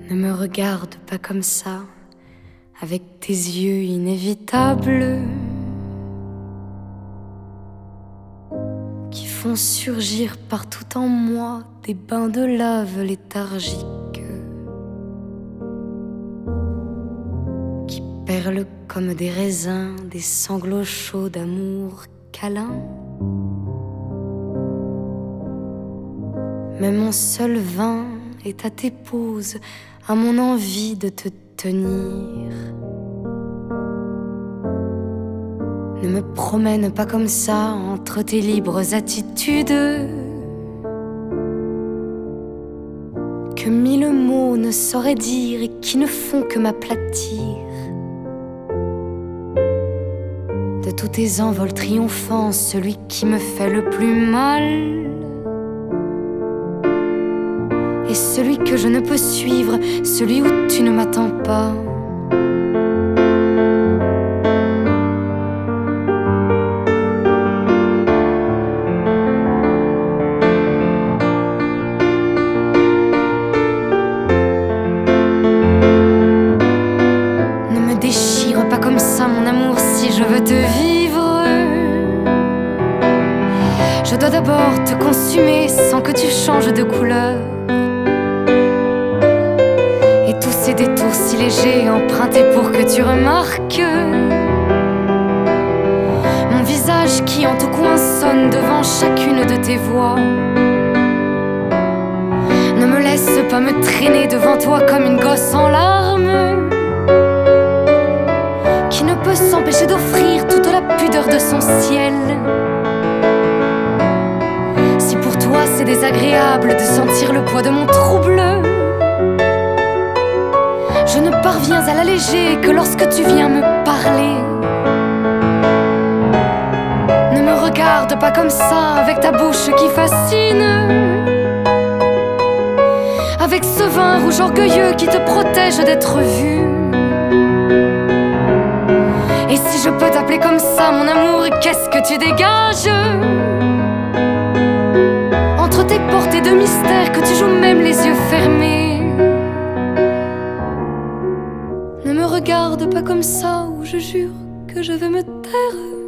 Ne me regarde pas comme ça, avec tes yeux inévitables qui font surgir partout en moi des bains de lave léthargiques qui perlent comme des raisins, des sanglots chauds d'amour câlin. Mais mon seul vin est à tes pauses, à mon envie de te tenir. Ne me promène pas comme ça entre tes libres attitudes que mille mots ne sauraient dire et qui ne font que m'aplatir. De tous tes envols triomphants, celui qui me fait le plus mal est celui que je ne peux suivre, celui où tu ne m'attends pas. Ne me déchire pas comme ça, mon amour, si je veux te vivre. Je dois d'abord te consumer sans que tu changes de couleur. Et tous ces détours si légers empruntés pour que tu remarques mon visage qui en tout coin sonne devant chacune de tes voix. Ne me laisse pas me traîner devant toi comme une gosse en larmes qui ne peut s'empêcher d'offrir toute la pudeur de son ciel. Si pour toi c'est désagréable de sentir le poids de mon trouble, je ne parviens à l'alléger que lorsque tu viens me parler. Ne me regarde pas comme ça avec ta bouche qui fascine, avec ce vin rouge orgueilleux qui te protège d'être vu. Et si je peux t'appeler comme ça, mon amour, qu'est-ce que tu dégages entre tes portées de mystère que tu joues même les yeux fermés? Ne me regarde pas comme ça, ou je jure que je vais me taire.